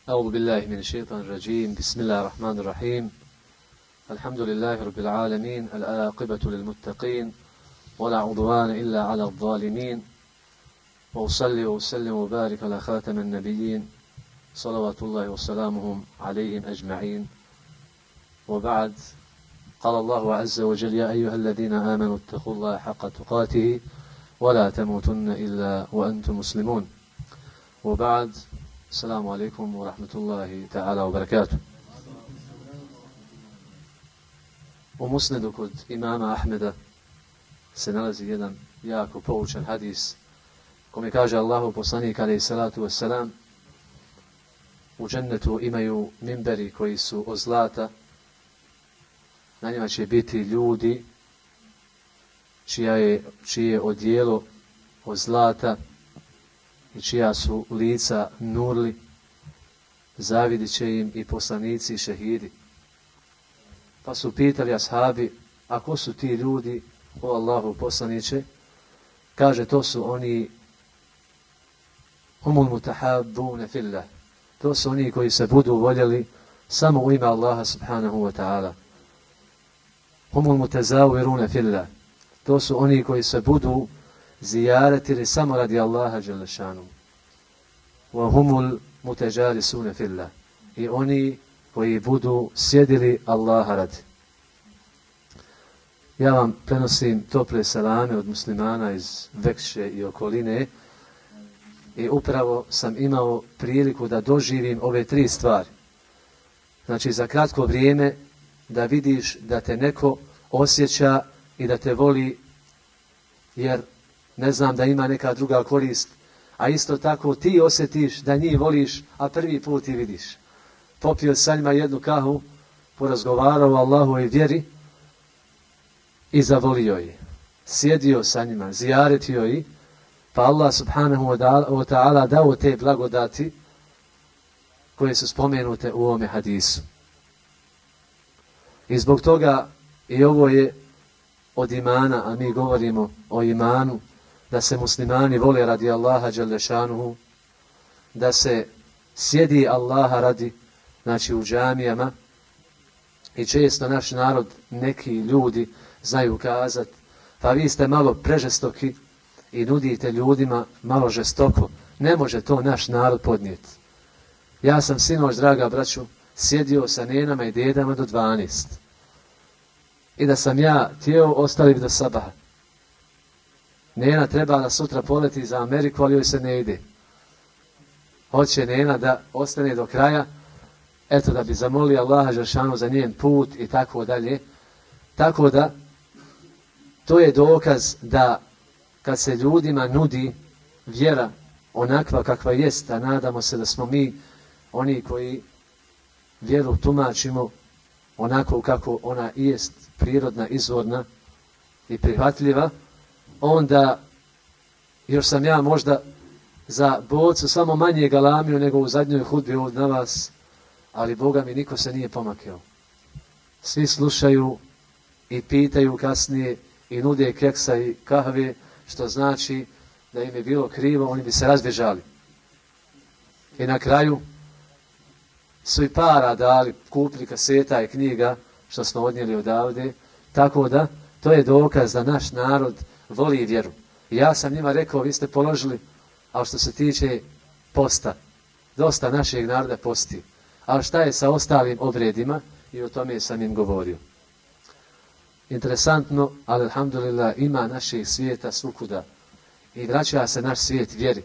أعوذ بالله من الشيطان الرجيم بسم الله الرحمن الرحيم الحمد لله رب العالمين العاقبة للمتقين ولا عدوان إلا على الظالمين وأصلي وأسلم وبارك على خاتم النبيين صلوات الله وسلامهم عليهم أجمعين وبعد قال الله عز وجل يا أيها الذين آمنوا اتقوا الله حق تقاته ولا تموتن إلا وأنتم مسلمون وبعد السلام عليكم ورحمة الله تعالى وبركاته. U musnedu kod imama Ahmeda se nalazi jedan jako poučan hadis kome kaže Allahu poslanik alejhi salatu vesselam: u džennetu imaju minberi koji su od zlata, na njima će biti ljudi čije je odijelo od zlata i čija su lica nurli, zavidit će im i poslanici i šehidi. Pa su pitali ashabi, a ko su ti ljudi, o Allahu poslaniće? Kaže, to su oni humul mutahabbune fillah. To su oni koji se budu voljeli samo u ime Allaha subhanahu wa ta'ala. Humul mutazawirune fillah. To su oni koji se budu zijaretili samo radi Allaha dželle šanu. Wa humul mutajalisune fillah. I oni koji budu sjedili Allaha radi. Ja vam prenosim tople salame od muslimana iz Vekše i okoline i upravo sam imao priliku da doživim ove tri stvari. Znači za kratko vrijeme da vidiš da te neko osjeća i da te voli, jer ne znam da ima neka druga korist, a isto tako ti osjetiš da njih voliš, a prvi put i vidiš. Popio sa njima jednu kahu, porazgovarao o Allahovoj vjeri i zavolio je. Sjedio sa njima, zijaretio je, pa Allah subhanahu wa ta'ala dao te blagodati koje su spomenute u ovome hadisu. I zbog toga i ovo je od imana, a mi govorimo o imanu, da se muslimani vole radi Allaha dželle šanuhu, da se sjedi Allaha radi, znači u džamijama, i često naš narod, neki ljudi znaju kazat, pa vi ste malo prežestoki i nudite ljudima malo žestoko. Ne može to naš narod podnijeti. Ja sam sinoć, draga braću, sjedio sa nenama i dedama do 12. I da sam ja htio, ostali bi do sabaha. Nena treba da sutra poleti za Ameriku, ali joj se ne ide. Hoće nena da ostane do kraja, eto da bi zamolio Allaha dželešanu za njen put i tako dalje. Tako da, to je dokaz da kad se ljudima nudi vjera onakva kakva jest, a nadamo se da smo mi oni koji vjeru tumačimo onako kako ona jest, prirodna, izvorna i prihvatljiva, onda još sam ja možda za bocu samo manje galamio nego u zadnjoj hudbi ovdje na vas, ali Boga mi niko se nije pomakao. Svi slušaju i pitaju kasnije i nude keksa i kahve, što znači da im je bilo krivo, oni bi se razbježali. I na kraju su i para dali, kupili kaseta i knjiga što smo odnijeli odavde, tako da to je dokaz da naš narod voli vjeru. I ja sam njima rekao, vi ste položili, ali što se tiče posta, dosta našeg naroda posti. Ali šta je sa ostalim obredima, i o tome sam im govorio. Interesantno, ali alhamdulillah ima naših svijeta svukuda i vraća se naš svijet vjeri.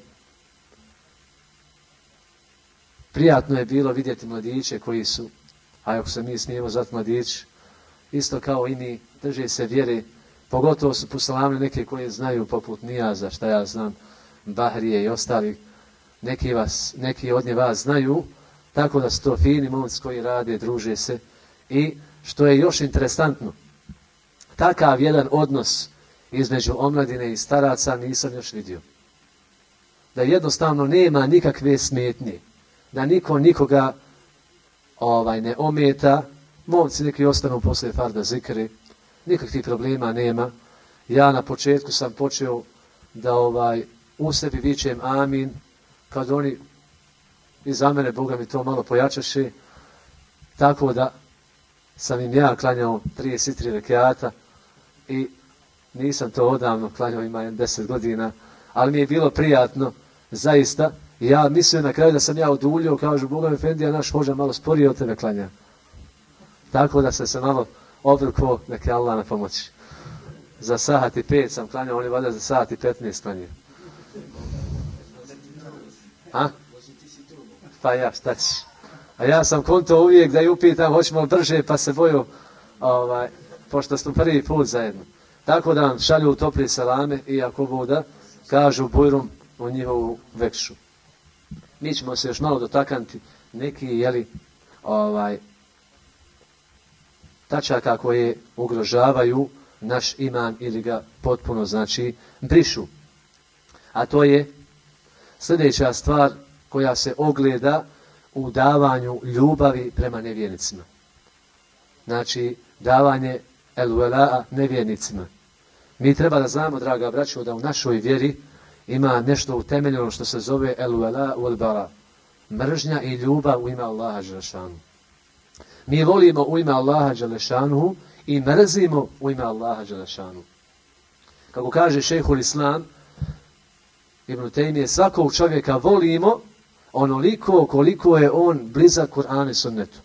Prijatno je bilo vidjeti mladiće koji su, a ako se mi smijemo zvati mladić, isto kao i mi, drže se vjere, pogotovo su poselamili neke koje znaju poput Nijaza, šta ja znam, Bahrije i ostali, neki od nje vas znaju, tako da su to fini momci koji rade, druže se. I što je još interesantno, takav jedan odnos između omladine i staraca nisam još vidio. Da jednostavno nema nikakve smetnje, da niko nikoga ne ometa, momci neki ostanu poslije farda zikri, nikakvih problema nema. Ja na početku sam počeo da u sebi vičem amin, kad oni i za mene, Boga mi to malo pojačaše, tako da sam im ja klanjao 33 rekata i nisam to odavno klanjao, ima 10 godina, ali mi je bilo prijatno, zaista. I ja mislim na kraju da sam ja oduljio, kažu, Boga mi Efendija, naš hođa malo sporije od tebe klanja. Tako da sam se malo obrukao, neka Allah na pomoći. Za sat i 5 sam klanjao, oni valjda za sat i 15 klanjaju. A? Pa ja, šta ćeš? A ja sam konto uvijek da ju upitam, hoćemo li brže, pa se boju, pošto smo prvi put zajedno. Tako da vam šalju topli salame i ako Boga kažu bujrum u njihovu vekšu. Mi ćemo se još malo dotaknuti neki, tačaka koje ugrožavaju naš iman ili ga potpuno, brišu. A to je sljedeća stvar koja se ogleda u davanju ljubavi prema nevjernicima. Znači, davanje el-wela'a nevjernicima. Mi treba da znamo, draga braćo, da u našoj vjeri ima nešto utemeljeno što se zove el-wela wal-bara. Mržnja i ljubav u ime Allaha dželešanu. Mi volimo u ime Allaha dželešanu i mrzimo u ime Allaha dželešanu. Kako kaže šejhul Islam Ibn Tejmije, svakog čovjeka volimo onoliko koliko je on blizak Kur'anu i sunnetu.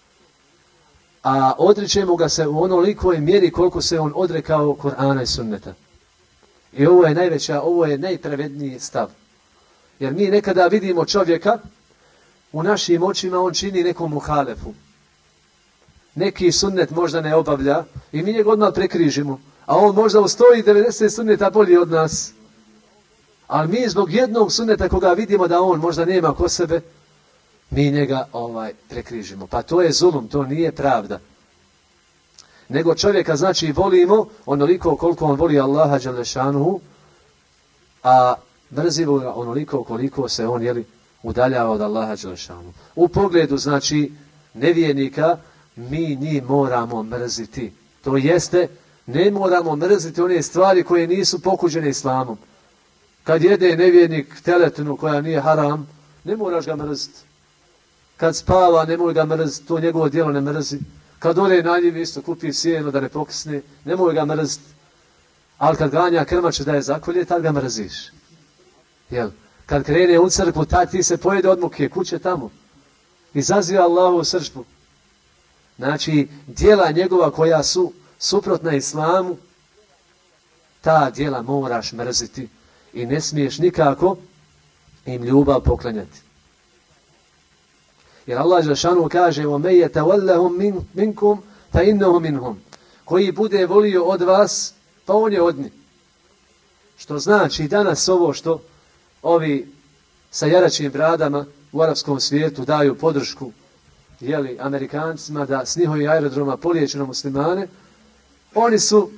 A odričemo ga se u onolikoj mjeri koliko se on odrekao Kur'ana i sunneta. I ovo je najpravedniji stav. Jer mi nekada vidimo čovjeka, u našim očima on čini nekom muhalefu. Neki sunnet možda ne obavlja i mi njega odmah prekrižimo. A on možda ustoji 90 sunneta bolji od nas. Ali mi zbog jednog sunneta koga vidimo da on možda nema ko sebe, mi njega prekrižimo. Pa to je zulum, to nije pravda. Nego čovjeka volimo onoliko koliko on voli Allaha dželešanuhu, a mrzimo ga onoliko koliko se on udaljava od Allaha dželešanuhu. U pogledu nevjernika mi njih moramo mrziti. To jeste, ne moramo mrziti one stvari koje nisu pokuđene islamom. Kad jede nevjernik teletinu koja nije haram, ne moraš ga mrziti. Kad spava, nemoj ga mrziti, to njegovo djelo ne mrzi. Kad ode na njivi isto kupi sjeno da ne pokisne, nemoj ga mrziti. Ali kad ganja krmače da je zakolje, tad ga mrziš. Jel? Kad krene u crkvu, tad ti se pojede od muke, kuće tamo. Izaziva Allahovu srdžbu. Znači, djela njegova koja su suprotna islamu, ta djela moraš mrziti i ne smiješ nikako im ljubav poklanjati. Jer Allah dželešanu kaže: وَمَنْ يَتَوَلَّهُمْ مِنْكُمْ فَإِنَّهُ مِنْهُمْ. Koji bude volio od vas, pa on je od njih. Što znači danas ovo što ovi sa jaračim bradama u arapskom svijetu daju podršku Amerikancima da s njihovih aerodroma polijeću na muslimane, oni su,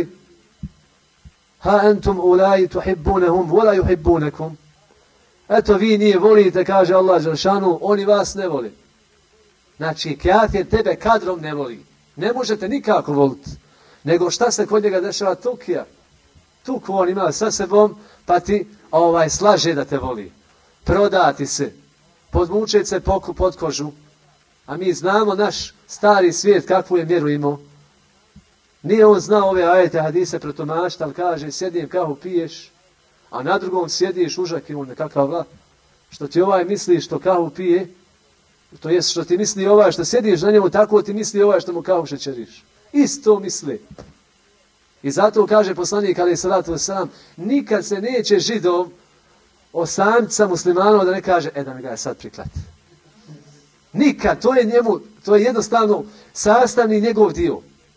ha entum ulai tuhibbunahum wala yuhibbunakum. Eto vi nije volite, kaže Allah dželešanu, oni vas ne voli. Znači, kafir tebe kadrom ne voli. Ne možete nikako voliti. Nego šta se kod njega dešava? Tukija. Tuku on ima sa sebom, pa ti slaže da te voli. Prodati se. Podmučeti se pod kožu. A mi znamo naš stari svijet kakvu je mjeru imao. Nije on znao ove ajete hadise protumačiti, ali kaže: sjedim kahu piješ, a na drugom sjediš užak i on nekakav vlat. Što ti misli što kahu pije, to jest što ti misli što sjediš na njemu, tako ti misli što mu kahu šećeriš. Isto misli. I zato kaže poslanik alejhi salatu vesselam, nikad se neće Židov osamca muslimanova da ne kaže: da mi ga je sad priklati. Nikad, to je jednostavno sastavni njegov dio.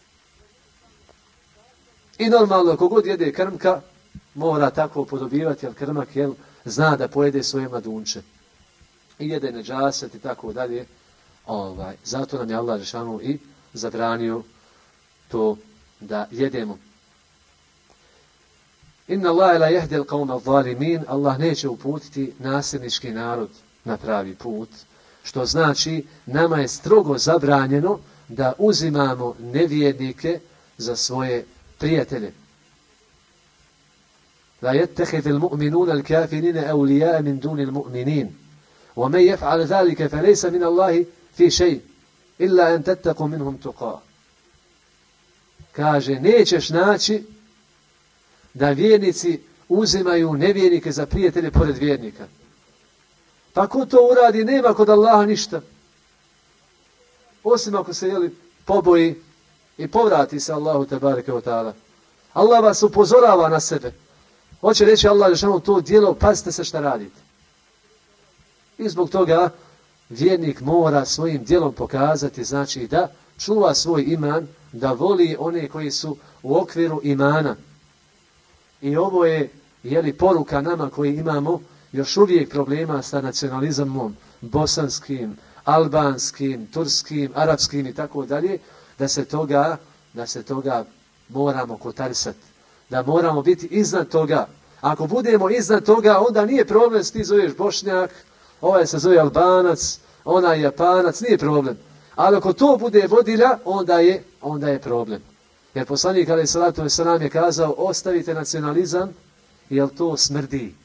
I normalno, kogod jede krmka, mora tako podobivati, jer krmak zna da pojede svoje mladunče. I jede neđaset i tako dalje. Zato nam je Allah dželešanu i zabranio to da jedemo. Inna Allahe la yahdi al-qawma adh-dhalimin. Allah neće uputiti nasilnički narod na pravi put. Što znači, nama je strogo zabranjeno da uzimamo nevjernike za svoje prijatelje. La yattakhidhu al-mu'minuna al-kafirina awliya'a min duni al-mu'minin. وَمَنْ يَفْعَلْ ذَلِكَ فَلَيْسَ مِنَ اللَّهِ فِي شَيْءٍ إِلَّا أَنْ تَتَّقُوا مِنْهُمْ تُقَاةً. Kaže, nećeš naći da vjernici uzimaju nevjernike za prijatelje pored vjernika. Pa ko to uradi, nema kod Allaha ništa. Osim ako se poboji i povrati se Allahu tebareke ve taala. Allah vas upozorava na sebe. Hoće reći Allah dželle to djelo, pazite se šta radite. I zbog toga vjernik mora svojim djelom pokazati, znači da čuva svoj iman, da voli one koji su u okviru imana. I ovo je poruka nama koji imamo još uvijek problema sa nacionalizmom bosanskim, albanskim, turskim, arapskim i tako dalje, da se toga moramo kotarisati. Da moramo biti iznad toga. Ako budemo iznad toga, onda nije problem, ti zoveš Bošnjak, ovaj se zove Albanac, onaj Japanac, nije problem. Ali ako to bude vodilja, onda je problem. Jer poslanik alejhi salatu vesselam je kazao, ostavite nacionalizam, jer to smrdi.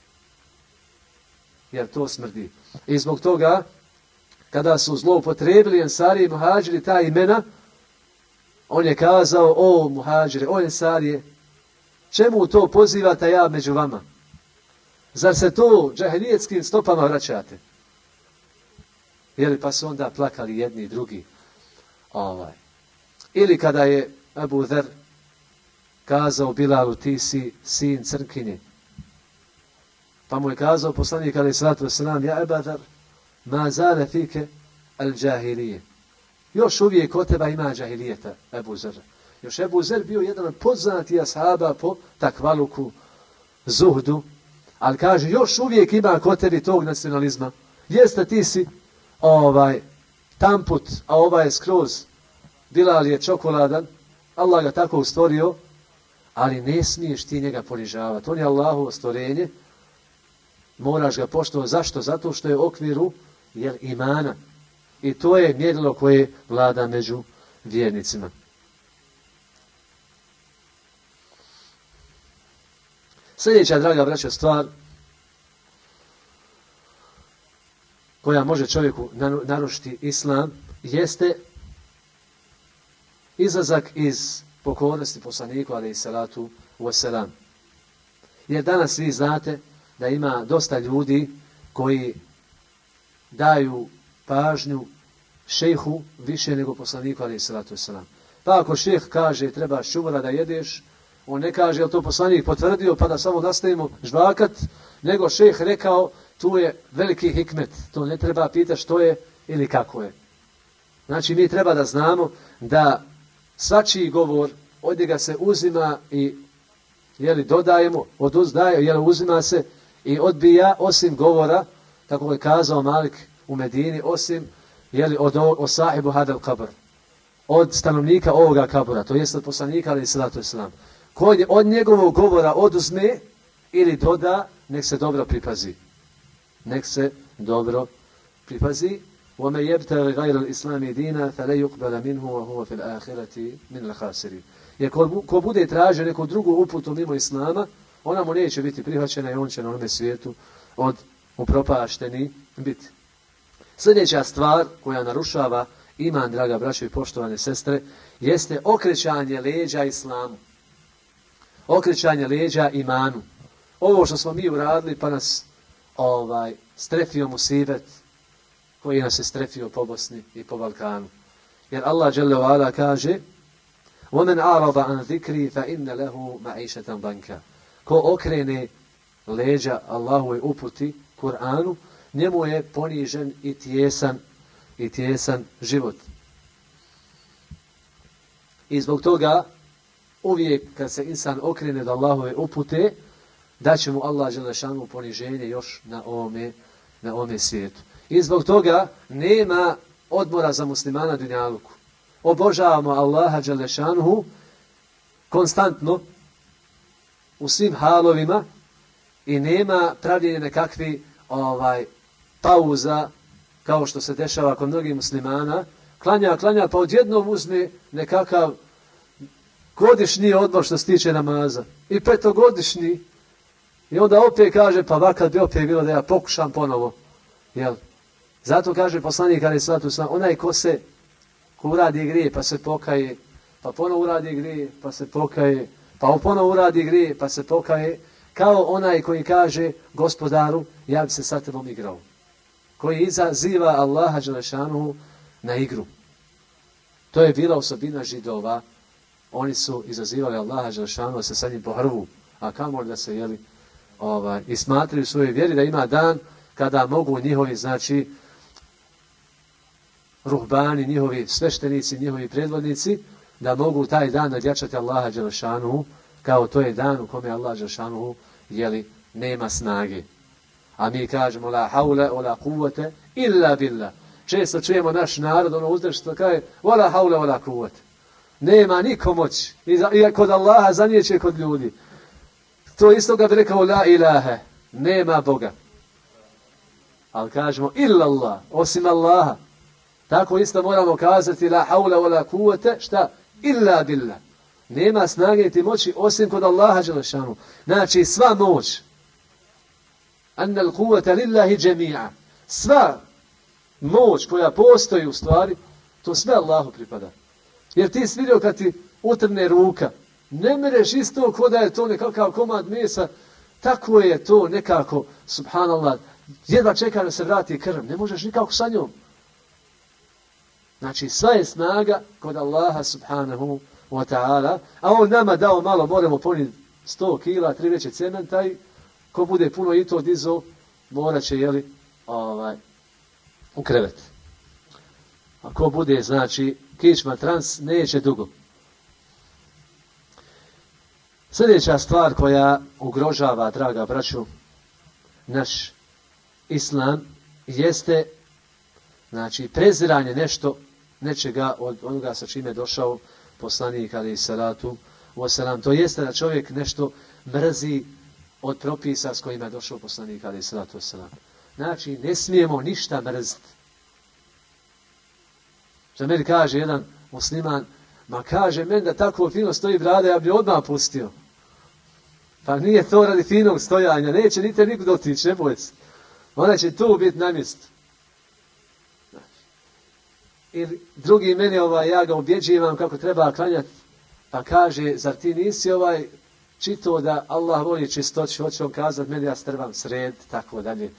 I zbog toga, kada su zloupotrebili Ensarije i Muhadžiri ta imena, on je kazao, o Muhadžire, o Ensarije, čemu to pozivate ja među vama? Zar se to džahilijetskim stopama vraćate? Pa su onda plakali jedni i drugi. Ili kada je Abu Dher kazao Bilalu, ti si sin crnkinje. Pa mu je kazao poslanik alejhi salatu vesselam, ja Abu Dher, ma zale fike al džahilije. Još uvijek kod teba ima džahilijeta, Abu Dher. Još Abu Dher bio jedan od poznatih ashaba po takvaluku, zuhdu, ali kaže, još uvijek ima kod tebi tog nacionalizma. Jeste, ti si tamput, a ovaj je skroz. Bilal je čokoladan, Allah ga tako ustvorio, ali ne smiješ ti njega ponižavati. On je Allahovo stvorenje, moraš ga poštovati. Zašto? Zato što je u okviru imana. I to je mjerilo koje vlada među vjernicima. Sljedeća, draga braćo, stvar koja može čovjeku narušiti islam jeste izlazak iz pokornosti poslaniku alejhi salatu vesselam. Jer danas vi znate da ima dosta ljudi koji daju pažnju šejhu više nego poslaniku alejhi salatu vesselam. Pa ako šejh kaže trebaš čuvara da jedeš, on ne kaže jel to poslanik potvrdio pa da samo nastavimo žvakat, nego šejh rekao tu je veliki hikmet, to ne treba pitati što je ili kako je. Znači mi treba da znamo da svačiji govor od njega se uzima i dodajemo, uzima se i odbija osim govora, kako je kazao Malik u Medini, osim od sahibu hadal kabr, od stanovnika ovoga kabura, to jest od poslanika alejhi salatu vesselam. Ko od njegovog govora oduzme ili doda, nek se dobro pripazi. وَمَنْ يَبْتَغِ غَيْرَ الْإِسْلَامِ دِينًا فَلَنْ يُقْبَلَ مِنْهُ وَهُوَ فِي الْآخِرَةِ مِنَ الْخَاسِرِينَ. Jer ko bude tražio neku drugu uputu mimo Islama, ona mu neće biti prihvaćena i on će na onome svijetu od upropašteni biti. Sljedeća stvar koja narušava iman, draga braćo i poštovane sestre, jeste okrećanje leđa Islamu. Okrećanje leđa imanu. Ovo što smo mi uradili pa nas strefio musibet koji nas je strefio po Bosni i po Balkanu. Jer Allah dželle ve ala kaže وَمَنْ أَعْرَضَ عَنْ ذِكْرِي فَإِنَّ لَهُ مَعِيشَةً ضَنْكًا. Ko okrene leđa Allahove uputi, Kur'anu, njemu je ponižen i tijesan život. I zbog toga uvijek kad se insan okrene do Allahove upute, da će mu Allah dželle šanu poniženje još na ovome svijetu. I zbog toga nema odmora za muslimana dunjaluku. Obožavamo Allaha dželle šanuhu konstantno u svim halovima i nema pravljenja nekakvi pauza kao što se dešava kod mnogih muslimana. Klanja, pa odjednom uzme nekakav godišnji odmor što se tiče namaza. I petogodišnji. I onda opet kaže, pa vakad bi opet bilo da ja pokušam ponovo. Jel? Zato kaže poslanik alejhi salatu vesselam, onaj ko uradi grije pa se pokaje, pa ponovo uradi grije pa se pokaje, pa ponovo uradi grije pa se pokaje, kao onaj koji kaže gospodaru, ja bi se sa tebom igrao. Koji izaziva Allaha dželešanuhu na igru. To je bila osobina Židova. Oni su izazivali Allaha dželešanuhu da se sa njim pohrvu, a kamoli da se i smatraju svoje vjeri da ima dan kada mogu njihovi, znači, ruhbani, njihovi sveštenici, njihovi predvodnici, da mogu taj dan nadjačati Allaha dželešanuhu, kao to je dan u kome Allah dželešanuhu, nema snage. A mi kažemo la haule o la kuvvete illa billah. Često čujemo naš narod, uzdršto kaže la haule o la kuvvete. Nema niko moći. I kod Allaha zanijeće kod ljudi. To isto ga bi rekao la ilahe. Nema Boga. Ali kažemo illa Allah, osim Allaha. Tako isto moramo kazati la haule o la kuvvete, šta? Illa billah. Nema snage niti moći osim kod Allaha dželešanu. Znači sva moć. Anna al-kuvvata lillahi džemi'a. Sva moć koja postoji u stvari, to sve Allahu pripada. Jer ti si vidio kad ti utrne ruka, ne mereš isto ko da je to nekakav komad mesa, tako je to nekako, subhanallah, jedva čeka da se vrati krv, ne možeš nikako sa njom. Znači sva je snaga kod Allaha subhanahu wa ta'ala, a on nama dao malo, moramo ponijeti 100 kila, 3 veće cementa i ko bude puno i to dizo, morat će, u krevet. A ko bude, znači, kičma trans, neće dugo. Sljedeća stvar koja ugrožava, draga braću, naš islam, jeste, znači, preziranje nečega od onoga sa čime je došao poslanik, alejhi salatu vesselam. To jeste da čovjek nešto mrzi od propisa s kojima je došao poslanik, alejhi salatu vesselam. Znači, ne smijemo ništa mrziti. Što meni kaže jedan musliman, ma kaže, meni da tako fino stoji brada, ja bi odmah pustio. Pa nije to radi finog stojanja, neće niti niko dotići, ne bojte se. Ona će tu biti na mjestu. Ili drugi meni, ja ga objeđivam kako treba klanjati, pa kaže, zar ti nisi čito da Allah voli čistoću, hoće on kazati, meni ja strvam sred, tako dalje.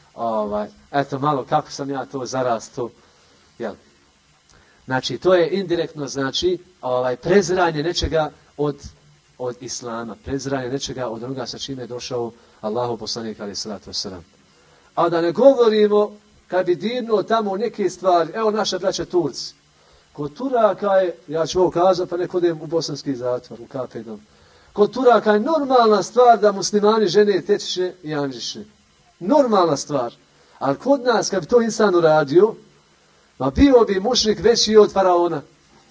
Eto malo, kako sam ja to zarasto, jel? Znači, to je indirektno, znači, preziranje nečega od islama, preziranje nečega od onoga sa čime je došao Allahu poslanik, alejhi salatu vesselam. A da ne govorimo, kad bi dirnuo tamo neke stvari, evo naša braća Turci, kod Turaka je, ja ću ovo kazati, pa nek odem u bosanski zatvor, u Kapedom. Kod Turaka je normalna stvar da muslimani žene tečiše i anžiše. Normalna stvar. Ali kod nas, kad bi to insan uradio, ma bio bi mušrik veći od faraona.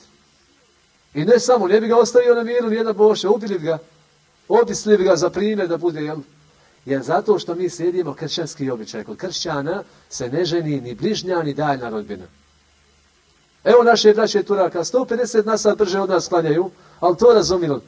I ne samo, ne bi ga ostavio na miru nijedan boša, ubili bi ga, obisli bi ga za primjer da bude, jel? Jer zato što mi slijedimo kršćanski običaj. Kod kršćana se ne ženi ni bližnja, ni daljna rodbina. Evo naše braće Turaka, 150 na sat brže od nas klanjaju, ali to razumijeli.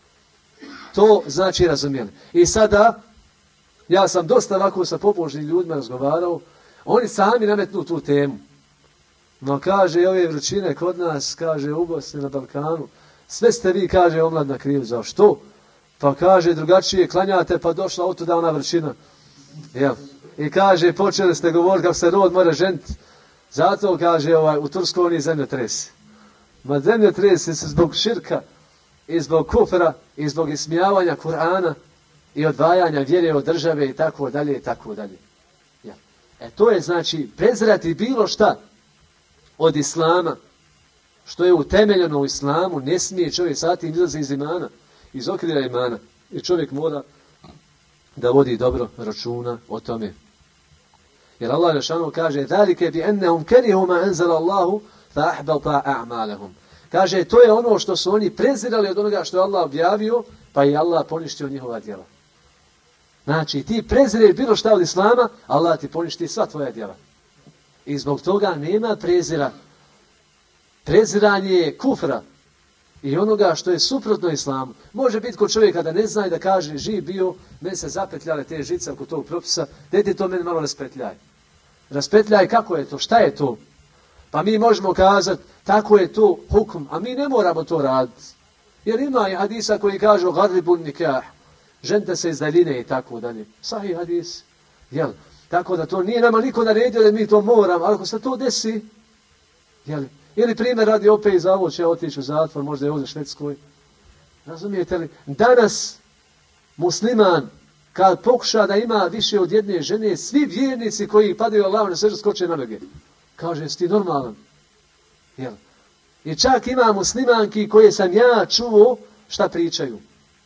To znači razumijeli. I sada, ja sam dosta ovako sa pobožnim ljudima razgovarao, oni sami nametnu tu temu. No kaže, ove vrućine kod nas, kaže, u Bosni, na Balkanu, sve ste vi, kaže, omladna kriv. Za što? Pa kaže, drugačije klanjate, pa došla otuda ona vrućina. Jel? I kaže, počeli ste govoriti kako se rod mora ženiti. Zato, kaže, u Turskoj oni zemljotresi. Ma zemljotresi se zbog širka, i zbog kufra, i zbog ismijavanja Kur'ana, i odvajanja vjere od države, i tako dalje, i tako dalje. Jel? To je, znači, prezirati bilo šta od islama, što je utemeljeno u islamu, ne smije čovjek sati izlazi iz imana, iz okvira imana. I čovjek mora da vodi dobro računa o tome. Jer Allah dželešanu kaže: "Zalike bi annahum karihu ma anzala Allahu fa ahbata a'malahum." Kaže, to je ono što su oni prezirali od onoga što je Allah objavio, pa i Allah poništio njihova djela. Znači, ti prezireš bilo šta od islama, Allah ti poništi sva tvoja djela. I zbog toga nema prezira. Preziranje je kufra i onoga što je suprotno islamu. Može biti kod čovjeka da ne zna i da kaže, živ bio, meni se zapetljale te žice oko tog propisa, dajte to meni malo raspetljaj. Raspetljaj kako je to, šta je to. Pa mi možemo kazati, tako je to hukm, a mi ne moramo to raditi. Jer ima i hadisa koji kažu, garribun nikah, ženite se iz daljine i tako dalje. Sahih hadis. Jel? Tako da to nije nama niko naredio da mi to moramo, ali ako se to desi, jel? Ili primjer radi opet za ovo će otići u zatvor, možda je ovdje u Švedskoj. Razumijete li? Danas musliman, kad pokuša da ima više od jedne žene, svi vjernici koji padaju Allahu na seždu skoče na noge. Kaže, jesi ti normalan? Jel? I čak ima muslimanki koje sam ja čuo šta pričaju.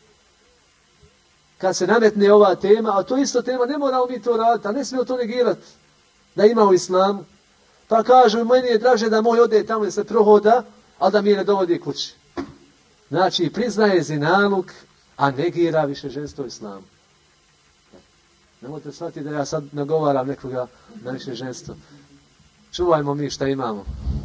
Kad se nametne ova tema, a to isto tema, ne moramo mi to raditi, a ne smijemo to negirati da ima u islamu. Pa kažu, meni je draže da moj ode tamo da se prohoda, ali da mi ne dovodi kući. Znači, priznaje zinaluk, a negira više ženstvo u islamu. Nemojte shvatiti da ja sad nagovaram nekoga na više ženstvo. Čuvajmo mi šta imamo.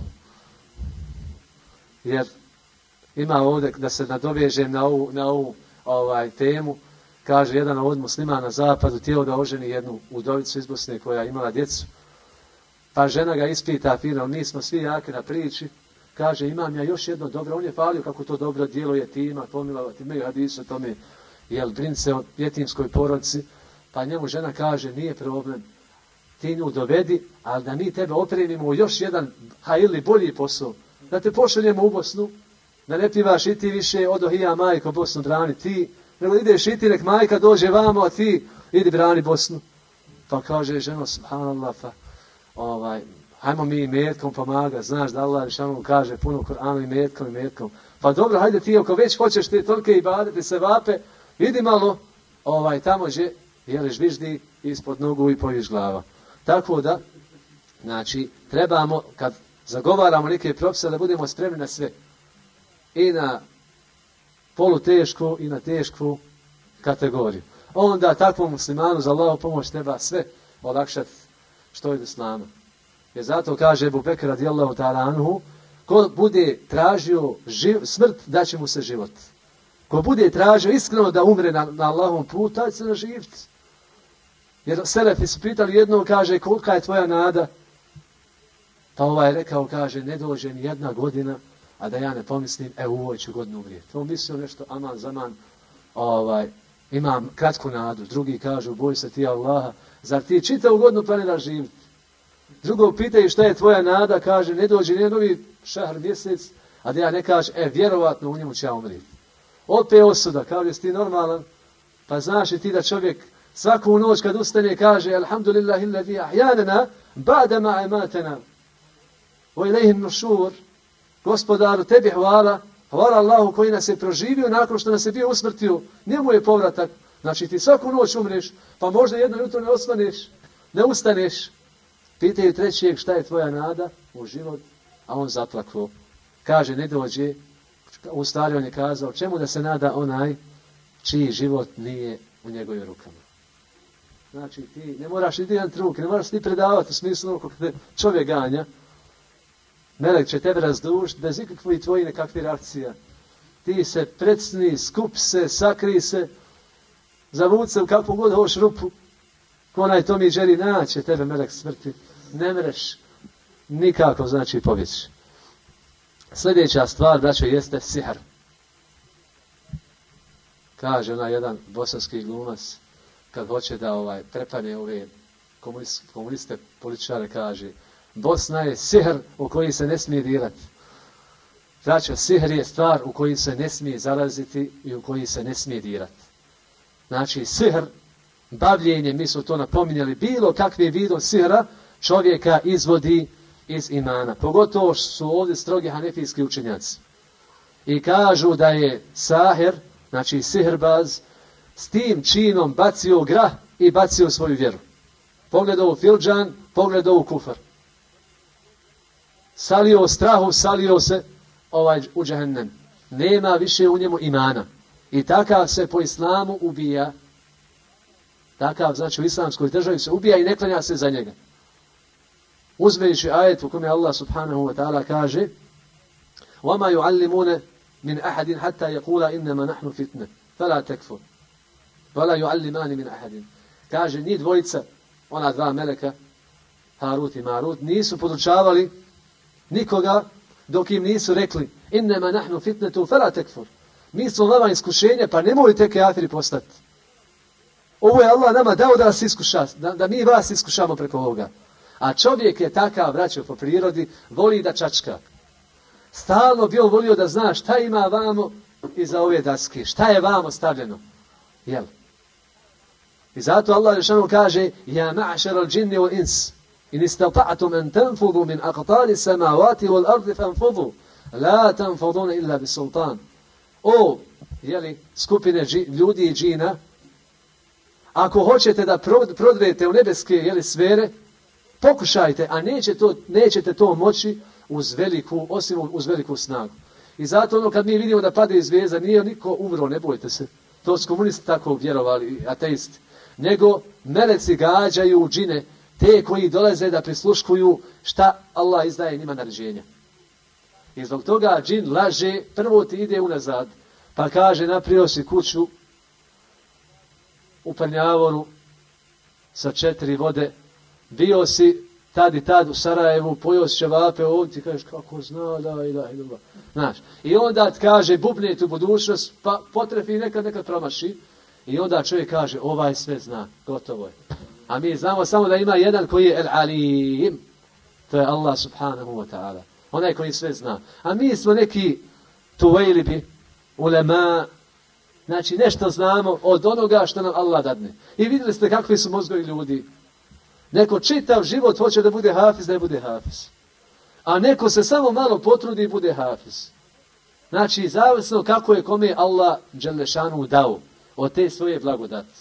Jer ima ovdje, da se nadovežem na ovu temu, kaže jedan od muslima na zapadu, htio da oženi jednu udovicu iz Bosne koja je imala djecu. Pa žena ga ispita, fino, mi smo svi jaki na priči. Kaže, imam ja još jedno dobro, on je falio kako to dobro djelo jetima, pomilovati, imaju hadisu tome, jel, brin se o jetimskoj porodci. Pa njemu žena kaže, nije problem, ti nju dovedi, ali da mi tebe opremimo još jedan, ili bolji posao. Da te pošaljemo u Bosnu, da ne pivaš i ti više, odohija majko Bosnu brani ti, nego ideš i ti, nek majka dođe vamo, a ti idi brani Bosnu. Pa kaže ženo, subhanallah, pa hajmo mi imetkom pomaga, znaš da Allah rešanu kaže puno u Kur'anu imetkom. Pa dobro, hajde ti, ako već hoćeš te tolike ibadete se vape, idi malo tamo gdje jeliš viždi ispod nogu i poviš glava. Tako da, znači, trebamo, kad zagovaramo neke propise, da budemo spremni na sve. I na polutešku i na tešku kategoriju. Onda takvom muslimanu za Allahu pomoć treba sve olakšati što je od islama. Jer zato kaže Ebu Bekr radijallahu ta'ala anhu, ko bude tražio smrt, daće mu se život. Ko bude tražio iskreno da umre na Allahovom putu, taj se naživiti. Jer selefi su pitali jednom, kaže, kolika je tvoja nada? Pa ovaj rekao, kaže, ne dođe ni jedna godina, a da ja ne pomislim, u ovoj ću godinu umrijeti. On mislio nešto, aman, zaman, imam kratku nadu. Drugi kažu, boj se ti Allaha, zar ti čitavu godinu planiraš živjeti? Drugo pitaju šta je tvoja nada, kaže, ne dođe ni novi šahr mjesec, a da ja ne kaže, vjerovatno u njemu će ja umrijeti. Opet osuda, kaže, jesi ti normalan? Pa znaš li ti da čovjek svaku noć kad ustane kaže, alhamdulillahi alladhi ahyanana ba'da ma amatana wa ilayhi an-nushur. Gospodaru, tebi hvala Allahu koji nas je proživio nakon što nas je bio usmrtio. Njemu je povratak. Znači ti svaku noć umreš, pa možda jedno jutro ne osvaneš, ne ustaneš. Pitaju trećeg šta je tvoja nada u život, a on zaplakao. Kaže, ne dođe, u stvari on je kazao, čemu da se nada onaj čiji život nije u njegovim rukama. Znači ti ne moraš ni jedan truk, ne moraš ti predavati u smislu kako te čovjek ganja. Melek će tebe razdužiti bez ikakvih tvojih nekakvih reakcija. Ti se predsni, skup se, sakri se, zavuci se u kakvu god hoš rupu. Ko onaj Tom i Jerry naće tebe melek smrti. Ne mereš nikako, znači, pobjeći. Sljedeća stvar, braćo, jeste sihr. Kaže onaj jedan bosanski glumac, kad hoće da prepane ove komuniste političare, kaže, Bosna je sihr u koji se ne smije dirati. Braćo, sihr je stvar u koji se ne smije zaraziti i u koji se ne smije dirati. Znači, sihr, bavljenje, mi smo to napominjali, bilo kakvi vidom sihra čovjeka izvodi iz imana. Pogotovo su ovdje strogi hanefijski učenjaci. I kažu da je sahir, znači sihrbaz, s tim činom bacio grah i bacio svoju vjeru. Pogledao u filđan, pogledao u kufar. Salio strahu, salio se u džehennem. Nema više u njemu imana. I takav se po islamu ubija. Takav, znači, u islamskoj državi se ubija i ne klanja se za njega. Uzmejući ajet u kome Allah subhanahu wa ta'ala kaže وَمَا يُعَلِّمُونَ مِنْ أَحَدٍ حَتَّى يَقُولَ إِنَّمَا نَحْنُ فِتْنَةً فَلَا تَكْفُرْ وَلَا يُعَلِّمَانِ مِنْ أَحَدٍ. Kaže, ni dvojica, ona dva meleka, Harut i Marut, nisu podučavali nikoga dok im nisu rekli innema nahnu fitnetu fela tekfur. Mi smo vama iskušenje, pa nemojte kafiri postati. Ovo je Allah nama dao da nas iskuša, da mi vas iskušamo preko ovoga. A čovjek je takav, braćo, po prirodi, voli da čačka. Stalno bi on volio da zna šta ima vamo iza ove daske, šta je vamo stavljeno. Jel? I zato Allah rešano kaže ja ma'šar al-džinni wal ins in istata'tum an tanfudu min aqtari samawati wal ardi fanfudu la tanfuduna illa bis sultan. O, jeli, skupine ljudi i džina, ako hoćete da prodrete u nebeske, jeli, sfere, pokušajte, a nećete to moći osim uz veliku snagu. I zato ono kad mi vidimo da pade zvijezda, nije niko umro, ne bojte se. To su komunisti tako vjerovali, ateisti. Nego meleci gađaju džine, te koji dolaze da prisluškuju šta Allah izdaje njima naređenja. I zbog toga džin laže, prvo ti ide unazad, pa kaže napravio si kuću u Prnjavoru sa 4 vode, bio si tad i tad u Sarajevu, pojeo si ćevape ovdje, ti kažeš kako zna, da. Znaš, i onda ti kaže bubne tu budućnost, pa potrefi nekad promaši, i onda čovjek kaže ovaj sve zna, gotovo je. A mi znamo samo da ima jedan koji je el-alim, to je Allah subhanahu wa ta'ala, onaj koji sve zna. A mi smo neki tuvejlibi, ulema, znači nešto znamo od onoga što nam Allah dadne. I vidjeli ste kakvi su mozgovi ljudi. Neko čitav život hoće da bude hafiz, da ne bude hafiz. A neko se samo malo potrudi i bude hafiz. Znači, zavisno kako je kome Allah dželešanu dao od te svoje blagodati.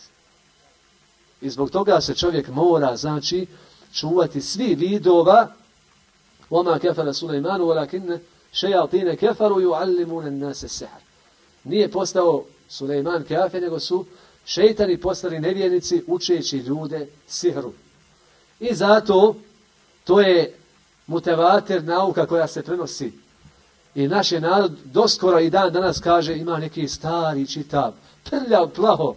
I zbog toga se čovjek mora, znači, čuvati svi vidova وَمَا كَفَرَ سُلَيْمَانُ وَلَكِنَّ شَيَاطِينَ كَفَرُوا يُعَلِّمُونَ النَّاسَ السِّحْرَ. Nije postao Sulejman kafir, nego su šejtani postali nevjernici učeći ljude sihru. I zato to je mutevatir nauka koja se prenosi. I naš je narod doskoro i dan danas kaže ima neki stari čitav, prljav, plaho,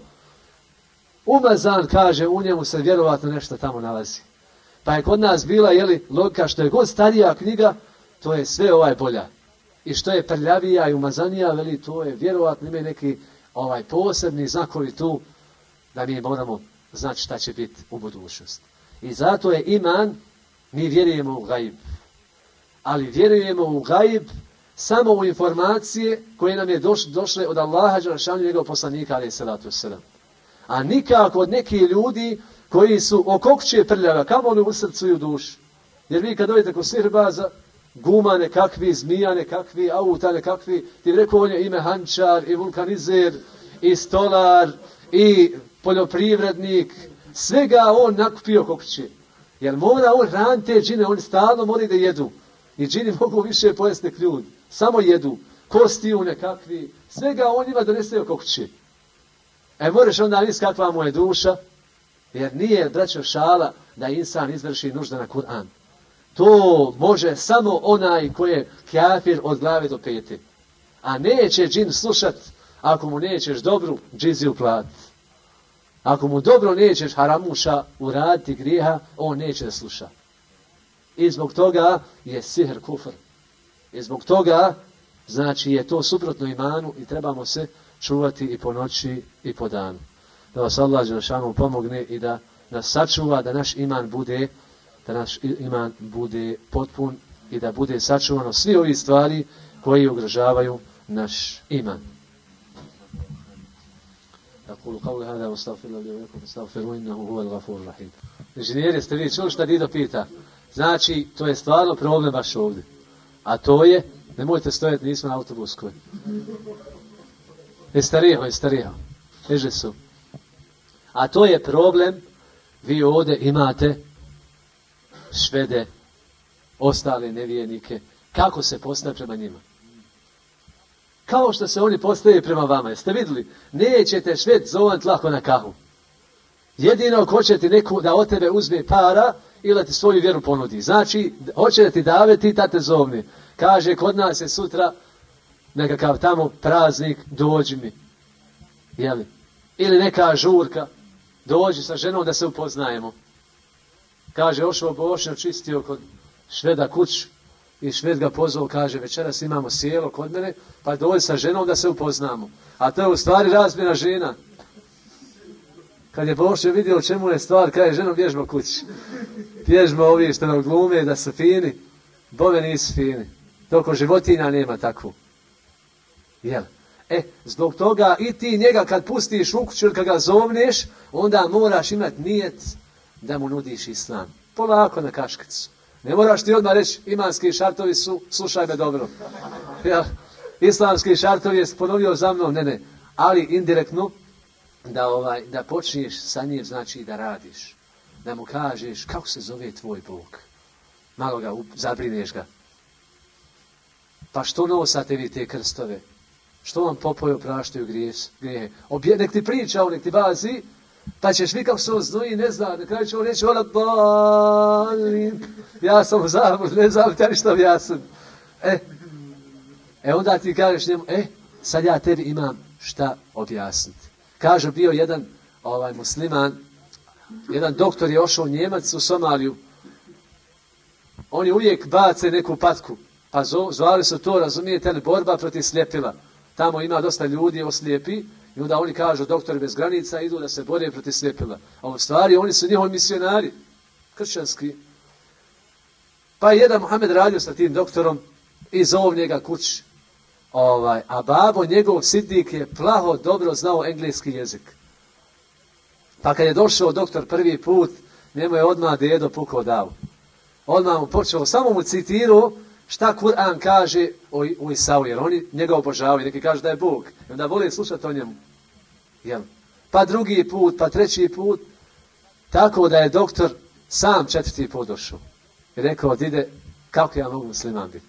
umazan, kaže, u njemu se vjerovatno nešto tamo nalazi. Pa je kod nas bila, logika što je god starija knjiga, to je sve bolja. I što je prljavija i umazanija, to je vjerovatno ima neki posebni znakovi tu, da mi moramo znati šta će biti u budućnosti. I zato je iman, mi vjerujemo u gajib. Ali vjerujemo u gajib samo u informacije koje nam je došle od Allaha dželešanu i njegovog poslanika alejhi selatu vesselam. A nikako od nekih ljudi koji su okokće prljava, kamoli u srcu i u duši. Jer vi kad dođete kod sihirbaza, guma nekakvi, zmija nekakvi, auta nekakvi, ti rekao on je ime hančar, i vulkanizer, i stolar, i poljoprivrednik, svega on nakupio kokće. Jer mora on hraniti te džine, oni stalno moraju da jedu. I džini mogu više pojesti nek ljudi. Samo jedu. Kostiju nekakvi. Svega on ima donese kokće. Moraš onda misliti kakva mu je duša. Jer nije, braćo, šala da insan izvrši nužda na Kur'an. To može samo onaj koji je kafir od glave do pete. A neće džin slušat ako mu nećeš dobru džiziju platiti. Ako mu dobro nećeš haramuša uraditi grijeha, on neće da sluša. I zbog toga je sihr kufr. I zbog toga, znači, je to suprotno imanu i trebamo se čuvati i po noći i po danu. Da vas Allah dželešanu pomogne i da nas sačuva, da naš iman bude potpun i da bude sačuvano svi ovi stvari koji ugrožavaju naš iman. أقول قولي هذا واستغفر الله لي ولكم فاستغفروه إنه هو الغفور الرحيم. Inženjeri, ste vi čuli šta Dido pita? Znači, to je stvarno problem baš ovdje. A to je, nemojte stojati, nismo na autobuskoj. Je stariho. Teže su. A to je problem, vi ovdje imate Švede, ostale nevjernike, kako se postaje prema njima. Kao što se oni postaje prema vama. Jeste vidjeli? Nećete Šved zovant lako na kahu. Jedino hoće ti neko da od tebe uzme para ili da ti svoju vjeru ponudi. Znači, hoće da ti dave, ti tate zovni. Kaže, kod nas je sutra nekakav tamo praznik, dođi mi. Jeli? Ili neka žurka, dođi sa ženom da se upoznajemo. Kaže, ošao Bošnja, čistio kod Šveda kuću i Šved ga pozvao, kaže, večeras imamo sjelo kod mene, pa dođi sa ženom da se upoznamo. A to je u stvari razmjena žena. Kad je Bošnja vidio o čemu je stvar, kaže, ženom, bježmo kući. Bježmo ovi što nam glume da su fini, bove nisu fini. Toliko životinja nema takvu. Jel? Zbog toga i ti njega kad pustiš u kuću ili kad ga zovneš, onda moraš imati nijet da mu nudiš islam. Polako na kaškicu. Ne moraš ti odmah reći, imanski šartovi su, slušaj me dobro. Ja, islamski šartovi je ponovio za mnom, ne. Ali indirektno, da počneš sa njim, znači da radiš. Da mu kažeš, kako se zove tvoj Bog. Malo ga zabrineš ga. Pa što nosate vi te krstove? Što vam popoje opraštaju grijehe? Nek ti priča, nek ti bazi, pa ćeš vi kako se on znoji, ne zna, na kraju će on reći, ja sam u zabludu, ne znam te ništa objasnim. Onda ti kažeš njemu, sad ja tebi imam šta objasniti. Kaže, bio jedan musliman, jedan doktor je ošao Njemac u Somaliju. Oni uvijek bace neku patku, pa zvali su to, razumijete li, borba protiv sljepila. Tamo ima dosta ljudi oslijepi i onda oni kažu, doktori bez granica idu da se bore protiv sljepila. A u stvari oni su njihovi misionari, kršćanski. Pa je jedan Muhammed radio sa tim doktorom i zov njega kući. A babo njegov sidnik je plaho dobro znao engleski jezik. Pa kad je došao doktor prvi put, njemu je odmah dedo pukao davu. Odmah mu počeo, samo mu citirao šta Kur'an kaže o Isau, jer oni njega obožavaju, neki kaže da je Bog. I onda vole slušati o njemu. Jel? Pa drugi put, pa treći put, tako da je doktor sam 4. put došao. I rekao, dide, kako ja mogu musliman biti?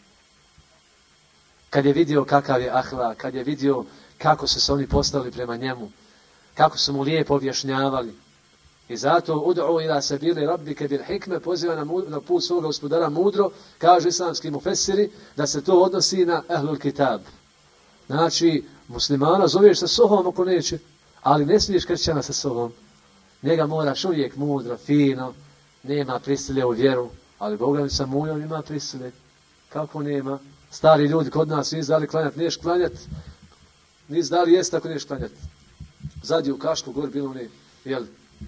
Kad je vidio kakav je ahlak, kad je vidio kako su se oni postavili prema njemu, kako su mu lijepo objašnjavali. I zato ud'u ila sabili rabbike bil hikme, poziva na put svoga gospodara mudro, kažu islamski mufesiri, da se to odnosi na ahlul kitab. Znači, muslimana zoveš sa sobom ako neće, ali ne smiješ kršćana sa sobom. Njega moraš uvijek mudro, fino, nema prisile u vjeru, ali Boga mi sa mujom ima prisile. Kako nema? Stari ljudi kod nas nisu dali klanjati, neš klanjati, nisu dali jesti ako neš klanjati. Zadnji u Kašku gori bilo ne, jel,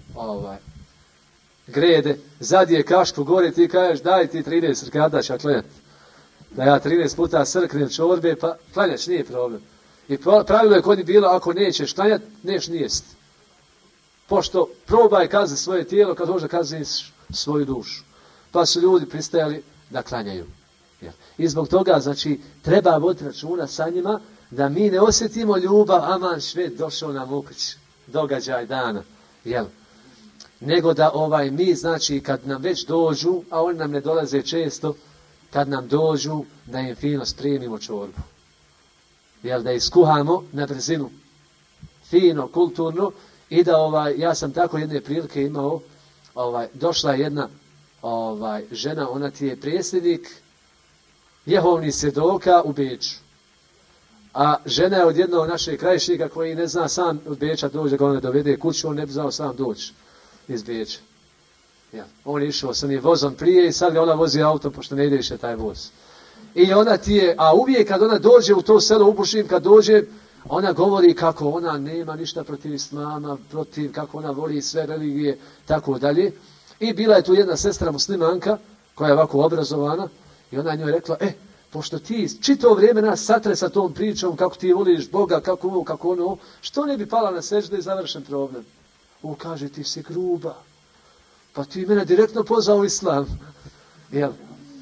grede, zadnji je Kašku gori, ti kažeš daj ti 30 rekata ću klanjati. Da ja 13 puta srknem čorbe, pa klanjaš, nije problem. I pravilo je kod njih bilo, ako nećeš klanjati, neš nijest. Pošto probaj kazni svoje tijelo, kad možda kazniš svoju dušu. Pa su ljudi pristajali da klanjaju. I zbog toga, znači, treba voditi računa sa njima da mi ne osjetimo ljubav, aman Šved došao nam u kuć, događaj dana, jel? Nego da mi, znači, kad nam već dođu, a oni nam ne dolaze često, kad nam dođu, da im fino spremimo čorbu. Jel, da iskuhamo na brzinu, fino, kulturno, i da, ja sam tako jedne prilike imao, došla jedna žena, ona ti je predsjednik Jehovnih svjedoka u Beču. A žena je od jednog našeg krajišnika koji ne zna sam od Beča doći da ga ona dovede kuću, on ne bi znao sam doći iz Beča. Ja. On je išao sa njim vozom prije i sad ga ona vozi autom pošto ne ide više taj voz. I ona ti je, a uvijek kad ona dođe u to selo Ubušim, kad dođe, ona govori kako ona nema ništa protiv islama, protiv kako ona voli sve religije, tako dalje. I bila je tu jedna sestra muslimanka koja je ovako obrazovana i ona njoj rekla, pošto ti čito vrijeme nas satre sa tom pričom kako ti voliš Boga, kako ovo, kako ono, što ne bi pala na seždu i završen problem? Kaže, ti si gruba. Pa ti mene direktno pozvao u islam. Jel?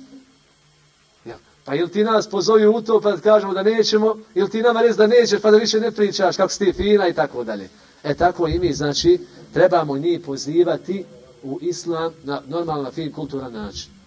Pa ili ti nas pozovi u to pa kažemo da nećemo, ili ti nama reci da nećeš pa da više ne pričaš kako si ti fina i tako dalje. Tako i mi, znači, trebamo njih pozivati u islam na normalna, fin, kulturan način.